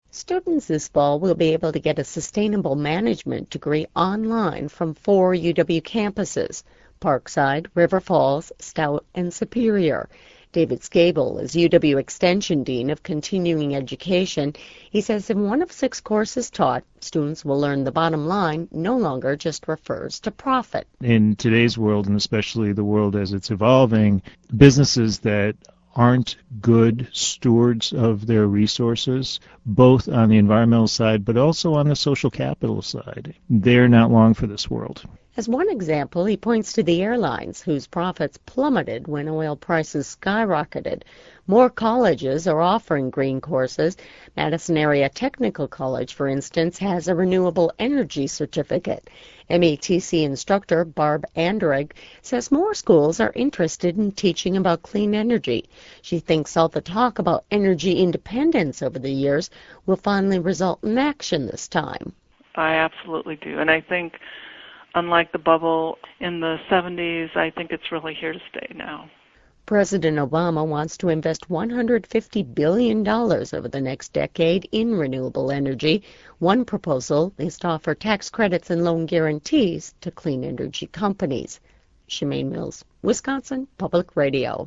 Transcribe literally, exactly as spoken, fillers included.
Students this fall will be able to get a sustainable management degree online from four U W campuses: Parkside, River Falls, Stout, and Superior. David Scable is U W Extension Dean of Continuing Education. He says in one of six courses taught, students will learn the bottom line no longer just refers to profit. In today's world, and especially the world as it's evolving, businesses that aren't good stewards of their resources, both on the environmental side but also on the social capital side, they're not long for this world. As one example, he points to the airlines, whose profits plummeted when oil prices skyrocketed. More colleges are offering green courses. Madison Area Technical College, for instance, has a renewable energy certificate. M E T C instructor Barb Anderegg says more schools are interested in teaching about clean energy. She thinks all the talk about energy independence over the years will finally result in action this time. I absolutely do. And I think, unlike the bubble in the seventies, I think it's really here to stay now. President Obama wants to invest one hundred fifty billion dollars over the next decade in renewable energy. One proposal is to offer tax credits and loan guarantees to clean energy companies. Shemaine Mills, Wisconsin Public Radio.